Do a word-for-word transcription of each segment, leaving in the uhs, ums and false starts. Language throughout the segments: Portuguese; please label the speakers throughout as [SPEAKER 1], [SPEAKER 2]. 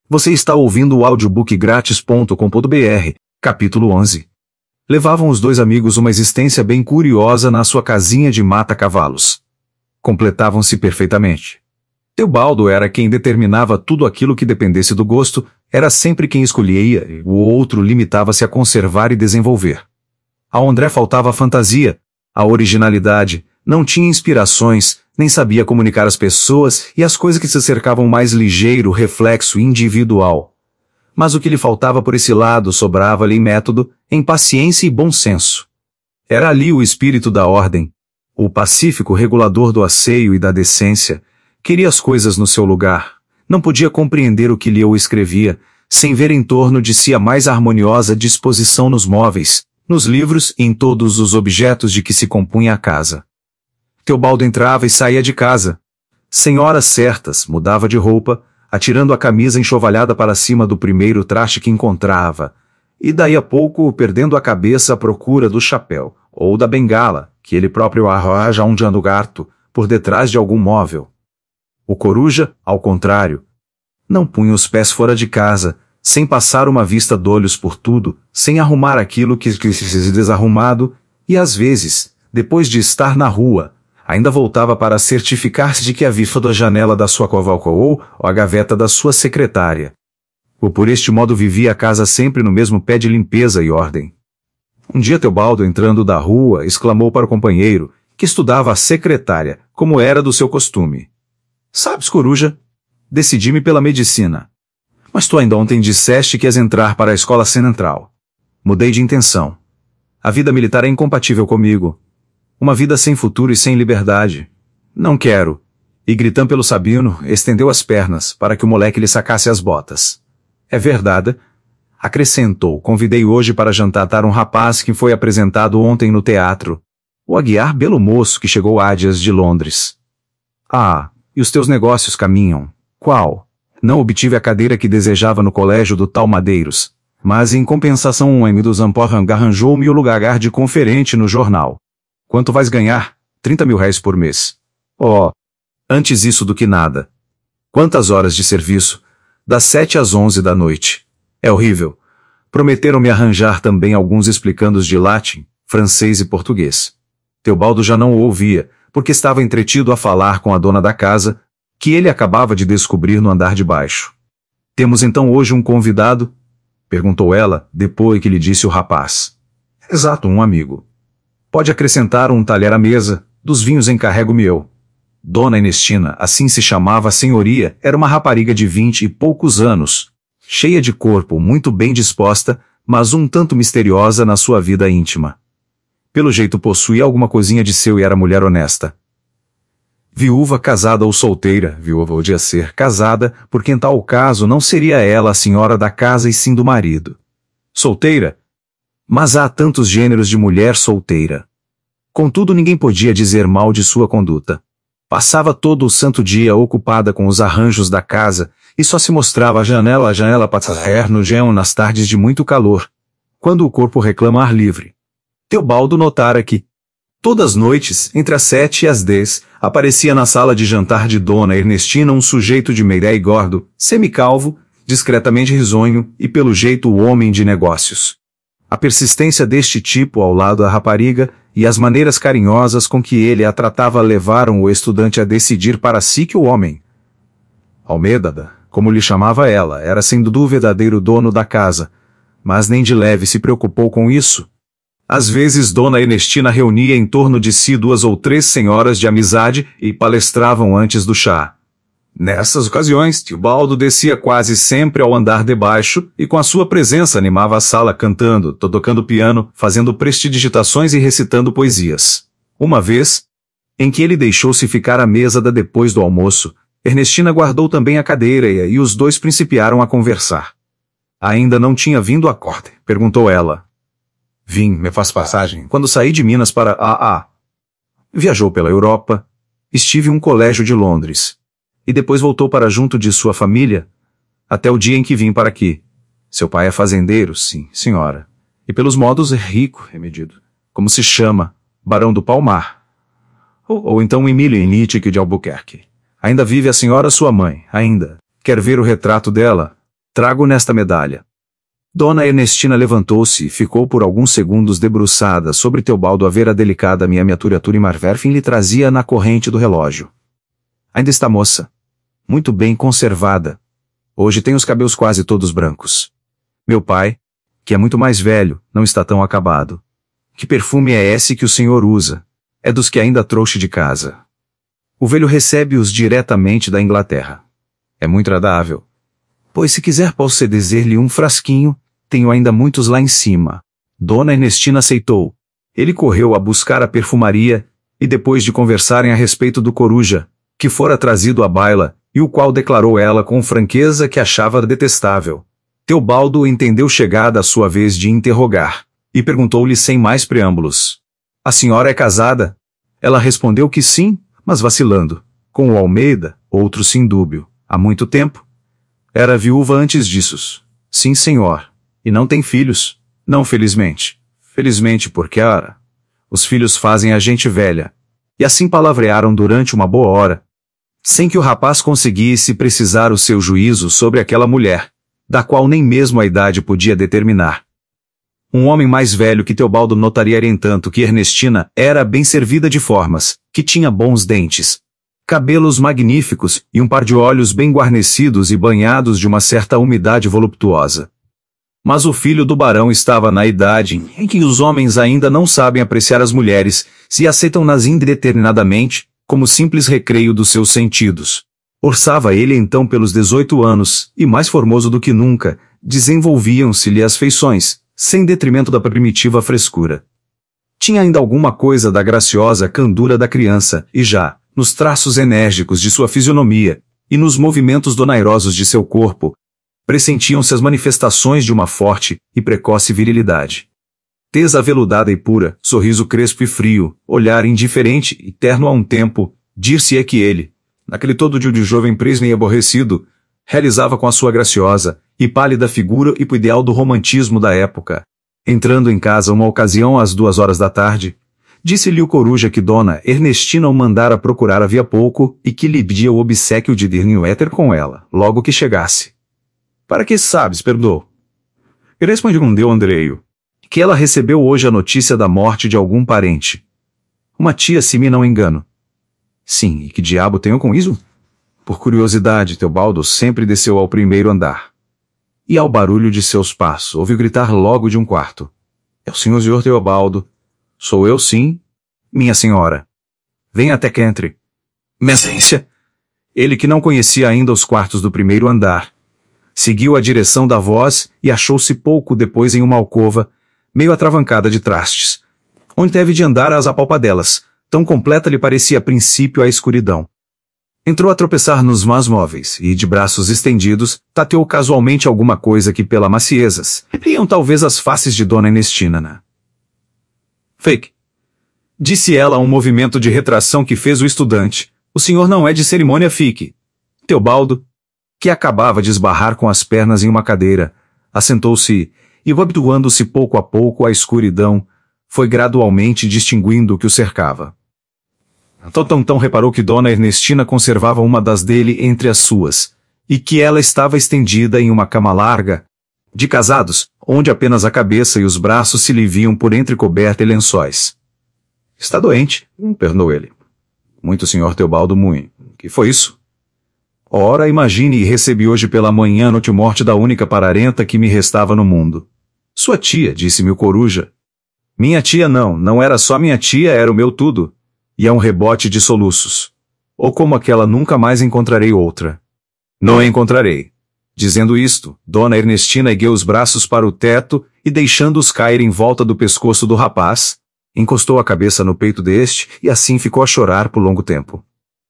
[SPEAKER 1] Você está ouvindo o audiobook grátis ponto com ponto br, capítulo onze. Levavam os dois amigos uma existência bem curiosa na sua casinha de mata-cavalos. Completavam-se perfeitamente. Teobaldo era quem determinava tudo aquilo que dependesse do gosto, era sempre quem escolhia, e o outro limitava-se a conservar e desenvolver. Ao André faltava a fantasia, a originalidade, não tinha inspirações, nem sabia comunicar às pessoas e as coisas que se cercavam mais ligeiro reflexo individual. Mas o que lhe faltava por esse lado sobrava-lhe em método, em paciência e bom senso. Era ali o espírito da ordem, o pacífico regulador do asseio e da decência. Queria as coisas no seu lugar, não podia compreender o que lia ou escrevia, sem ver em torno de si a mais harmoniosa disposição nos móveis, nos livros e em todos os objetos de que se compunha a casa. Teobaldo entrava e saía de casa. Sem horas certas, mudava de roupa, atirando a camisa enxovalhada para cima do primeiro traste que encontrava, e daí a pouco perdendo a cabeça à procura do chapéu, ou da bengala, que ele próprio arroja onde anda o gato, por detrás de algum móvel. O coruja, ao contrário, não punha os pés fora de casa, sem passar uma vista d'olhos por tudo, sem arrumar aquilo que se desarrumado, e às vezes, depois de estar na rua, ainda voltava para certificar-se de que a vifa da janela da sua covalcoa ou a gaveta da sua secretária. Ou por este modo vivia a casa sempre no mesmo pé de limpeza e ordem. Um dia Teobaldo, entrando da rua, exclamou para o companheiro, que estudava a secretária, como era do seu costume: "Sabes, coruja, decidi-me pela medicina. Mas tu ainda ontem disseste que ias entrar para a escola central. Mudei de intenção. A vida militar é incompatível comigo. Uma vida sem futuro e sem liberdade. Não quero." E gritando pelo Sabino, estendeu as pernas, para que o moleque lhe sacasse as botas. "É verdade?" Acrescentou: "Convidei hoje para jantar um rapaz que foi apresentado ontem no teatro. O Aguiar, belo moço que chegou ádias de Londres." "Ah, e os teus negócios caminham? Qual?" "Não obtive a cadeira que desejava no colégio do tal Madeiros, mas em compensação um M do Zamporranga arranjou-me o lugar de conferente no jornal." "Quanto vais ganhar?" Trinta mil réis por mês." "Oh, antes isso do que nada." "Quantas horas de serviço?" "Das sete às onze da noite." "É horrível." Prometeram-me arranjar também alguns explicandos de latim, francês e português. Teobaldo já não o ouvia, porque estava entretido a falar com a dona da casa, que ele acabava de descobrir no andar de baixo. "Temos então hoje um convidado?" perguntou ela, depois que lhe disse o rapaz. "Exato, um amigo." "Pode acrescentar um talher à mesa, dos vinhos encarrego-me eu." Dona Ernestina, assim se chamava a senhoria, era uma rapariga de vinte e poucos anos, cheia de corpo, muito bem disposta, mas um tanto misteriosa na sua vida íntima. Pelo jeito possuía alguma coisinha de seu e era mulher honesta. Viúva, casada ou solteira, viúva podia ser casada, porque em tal caso não seria ela a senhora da casa e sim do marido. Solteira? Mas há tantos gêneros de mulher solteira. Contudo, ninguém podia dizer mal de sua conduta. Passava todo o santo dia ocupada com os arranjos da casa, e só se mostrava a janela a janela para sair no gelo nas tardes de muito calor, quando o corpo reclama ar livre. Teobaldo notara que, todas as noites, entre as sete e as dez, aparecia na sala de jantar de Dona Ernestina um sujeito de meiré e gordo, semicalvo, discretamente risonho e pelo jeito o homem de negócios. A persistência deste tipo ao lado da rapariga e as maneiras carinhosas com que ele a tratava levaram o estudante a decidir para si que o homem, Almeda, como lhe chamava ela, era sem dúvida o verdadeiro dono da casa, mas nem de leve se preocupou com isso. Às vezes Dona Ernestina reunia em torno de si duas ou três senhoras de amizade e palestravam antes do chá. Nessas ocasiões, Teobaldo descia quase sempre ao andar de baixo e com a sua presença animava a sala cantando, tocando piano, fazendo prestidigitações e recitando poesias. Uma vez, em que ele deixou-se ficar à mesa da depois do almoço, Ernestina guardou também a cadeira e, e os dois principiaram a conversar. "Ainda não tinha vindo à corte?" perguntou ela. "Vim, me faz passagem, quando saí de Minas para a a Viajou pela Europa, estive em um colégio de Londres. E depois voltou para junto de sua família, até o dia em que vim para aqui. Seu pai é fazendeiro, sim, senhora. E pelos modos é rico, é medido. Como se chama? Barão do Palmar. Ou, ou então Emílio Henrique de Albuquerque. Ainda vive a senhora sua mãe, ainda. Quer ver o retrato dela? Trago nesta medalha. Dona Ernestina levantou-se e ficou por alguns segundos debruçada sobre Teobaldo a ver a delicada miniatura Marverfin lhe trazia na corrente do relógio. Ainda está moça. Muito bem conservada. Hoje tem os cabelos quase todos brancos. Meu pai, que é muito mais velho, não está tão acabado. Que perfume é esse que o senhor usa? É dos que ainda trouxe de casa. O velho recebe-os diretamente da Inglaterra. É muito agradável. Pois se quiser posso dizer-lhe um frasquinho, tenho ainda muitos lá em cima. Dona Ernestina aceitou. Ele correu a buscar a perfumaria, e depois de conversarem a respeito do coruja, que fora trazido à baila, e o qual declarou ela com franqueza que achava detestável, Teobaldo entendeu chegada a sua vez de interrogar, e perguntou-lhe sem mais preâmbulos. A senhora é casada? Ela respondeu que sim, mas vacilando. Com o Almeida, outro sim dúbio. Há muito tempo? Era viúva antes disso. Sim, senhor. E não tem filhos? Não, felizmente. Felizmente porque, ora, os filhos fazem a gente velha. E assim palavrearam durante uma boa hora, sem que o rapaz conseguisse precisar o seu juízo sobre aquela mulher, da qual nem mesmo a idade podia determinar. Um homem mais velho que Teobaldo notaria entanto que Ernestina era bem servida de formas, que tinha bons dentes, cabelos magníficos e um par de olhos bem guarnecidos e banhados de uma certa umidade voluptuosa. Mas o filho do barão estava na idade em que os homens ainda não sabem apreciar as mulheres, se aceitam-nas indeterminadamente, como simples recreio dos seus sentidos. Orçava ele então pelos dezoito anos, e mais formoso do que nunca, desenvolviam-se-lhe as feições, sem detrimento da primitiva frescura. Tinha ainda alguma coisa da graciosa candura da criança, e já, nos traços enérgicos de sua fisionomia, e nos movimentos donairosos de seu corpo, pressentiam-se as manifestações de uma forte e precoce virilidade. Tez aveludada e pura, sorriso crespo e frio, olhar indiferente e terno a um tempo, dir-se-é que ele, naquele todo dia de jovem presme e aborrecido, realizava com a sua graciosa e pálida figura e o ideal do romantismo da época. Entrando em casa uma ocasião às duas horas da tarde, disse-lhe o coruja que Dona Ernestina o mandara procurar havia pouco e que lhe pedia o obséquio de ir no éter com ela, logo que chegasse. Para que sabes, perdoou. E respondeu Andreio, que ela recebeu hoje a notícia da morte de algum parente. Uma tia, se me não engano. Sim, e que diabo tenho com isso? Por curiosidade, Teobaldo sempre desceu ao primeiro andar. E ao barulho de seus passos, ouviu gritar logo de um quarto. É o senhor senhor Teobaldo. Sou eu, sim, minha senhora. Venha até que entre. Messência. Ele, que não conhecia ainda os quartos do primeiro andar, seguiu a direção da voz e achou-se pouco depois em uma alcova, meio atravancada de trastes, onde teve de andar às apalpadelas, tão completa lhe parecia a princípio a escuridão. Entrou a tropeçar nos más móveis e, de braços estendidos, tateou casualmente alguma coisa que pela maciezas repriam talvez as faces de Dona Ernestina. Fake. Disse ela a um movimento de retração que fez o estudante. O senhor não é de cerimônia, fique. Teobaldo, que acabava de esbarrar com as pernas em uma cadeira, assentou-se e, habituando-se pouco a pouco à escuridão, foi gradualmente distinguindo o que o cercava. Tão tão tão reparou que Dona Ernestina conservava uma das dele entre as suas, e que ela estava estendida em uma cama larga, de casados, onde apenas a cabeça e os braços se lhe viam por entre coberta e lençóis. Está doente, pernou ele. Muito, senhor Teobaldo, muito. Que foi isso? Ora, imagine e recebi hoje pela manhã a notimorte da única parenta que me restava no mundo. Sua tia, disse-me o coruja. Minha tia não, não era só minha tia, era o meu tudo. E é um rebote de soluços. Ou como aquela nunca mais encontrarei outra. Não a encontrarei. Dizendo isto, Dona Ernestina ergueu os braços para o teto e, deixando-os cair em volta do pescoço do rapaz, encostou a cabeça no peito deste e assim ficou a chorar por longo tempo.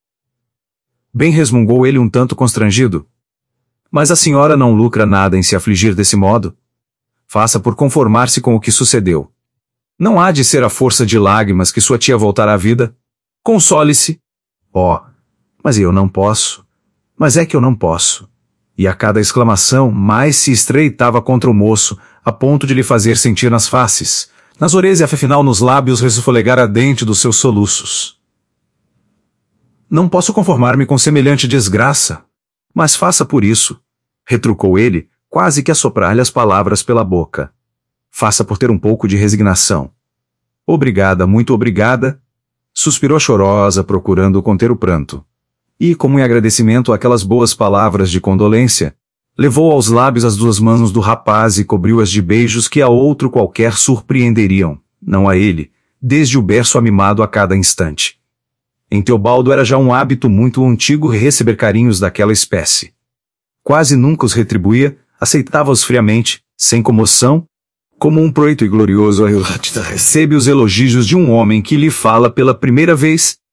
[SPEAKER 1] Bem, resmungou ele um tanto constrangido. Mas a senhora não lucra nada em se afligir desse modo? Faça por conformar-se com o que sucedeu. Não há de ser a força de lágrimas que sua tia voltará à vida? Console-se. Oh, mas eu não posso. Mas é que eu não posso. E a cada exclamação mais se estreitava contra o moço, a ponto de lhe fazer sentir nas faces, nas orelhas e afinal nos lábios resfolegar a dente dos seus soluços. Não posso conformar-me com semelhante desgraça. Mas faça por isso. retrucou ele, quase que a soprar-lhe as palavras pela boca. Faça por ter um pouco de resignação. Obrigada, muito obrigada, suspirou chorosa, procurando conter o pranto. E, como em agradecimento àquelas boas palavras de condolência, levou aos lábios as duas mãos do rapaz e cobriu-as de beijos que a outro qualquer surpreenderiam, não a ele, desde o berço amimado a cada instante. Em Teobaldo era já um hábito muito antigo receber carinhos daquela espécie. Quase nunca os retribuía, aceitava-os friamente, sem comoção, como um proito e glorioso recebe os elogios de um homem que lhe fala pela primeira vez,